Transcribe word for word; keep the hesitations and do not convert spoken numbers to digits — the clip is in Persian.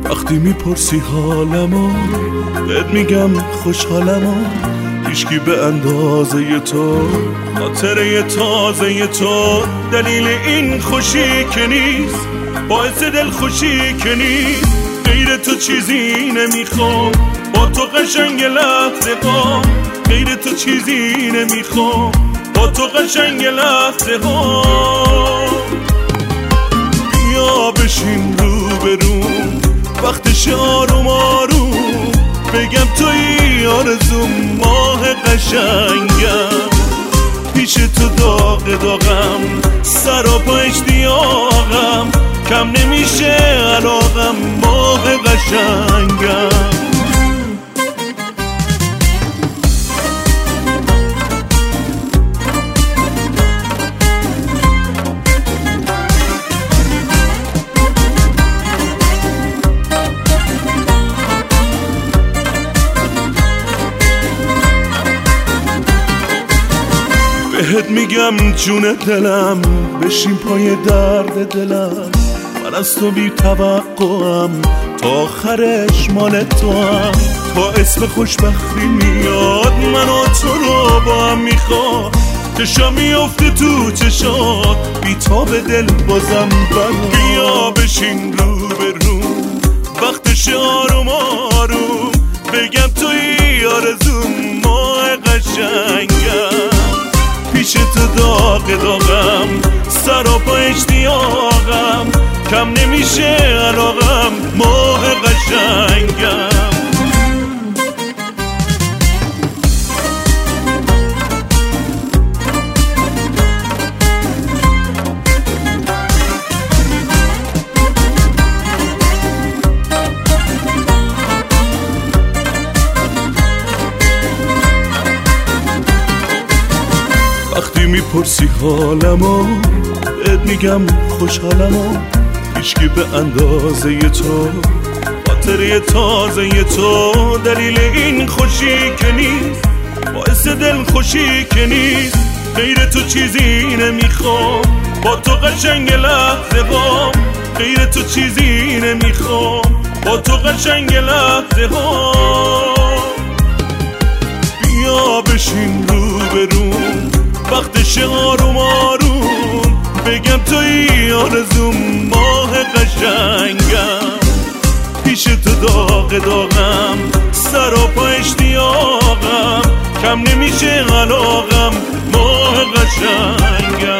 وقتی میپرسی حالمو بهت میگم خوشحالمو، هیچکی به اندازه تو خاطره تازه تو دلیل این خوشی که نیست، باعث دل خوشی که نیست. غیر تو چیزی نمیخوام، با تو قشنگ لحظه ها، غیر تو چیزی نمیخوام، با تو قشنگ لحظه ها. بیا بشین رو برون، وقتش آروم آروم، بگم توی آرزوم، ماه قشنگم. پیش تو داغ داغم، سر و پا اشتیاقم، کم نمیشه علاقم، ماه قشنگم. بهت میگم جون دلم، بشین پای درد دلم، من از تو بی توقعم، تا آخرش مال تو هم. تا اسم خوشبختی میاد، من و تو رو با هم میخواد، چشا میفته تو چشات، بی تا به دل بازم بر. بیا بشین رو برو، وقتش آروم آروم، بگم توی آرزوم، ماه قشنگم. پیش تو داغ داغم، سر و پا اشتیاقم، کم نمیشه علاقم، ماه قشنگم. وقتی میپرسی حالمو بهت میگم خوشحالمو، هیچکی به اندازه تو خاطره تازه تو دلیل این خوشی که نیست، باعث دل خوشی که نیست. غیر تو چیزی نمیخوام، با تو قشنگ لحظه ها، غیر تو چیزی نمیخوام، با تو قشنگ لحظه ها. بیا بشین رو برون، وقتش آروم آروم، بگم توی آرزوم، ماه قشنگم. پیش تو داغ داغم، سر و پا اشتیاقم، کم نمیشه علاقم، ماه قشنگم.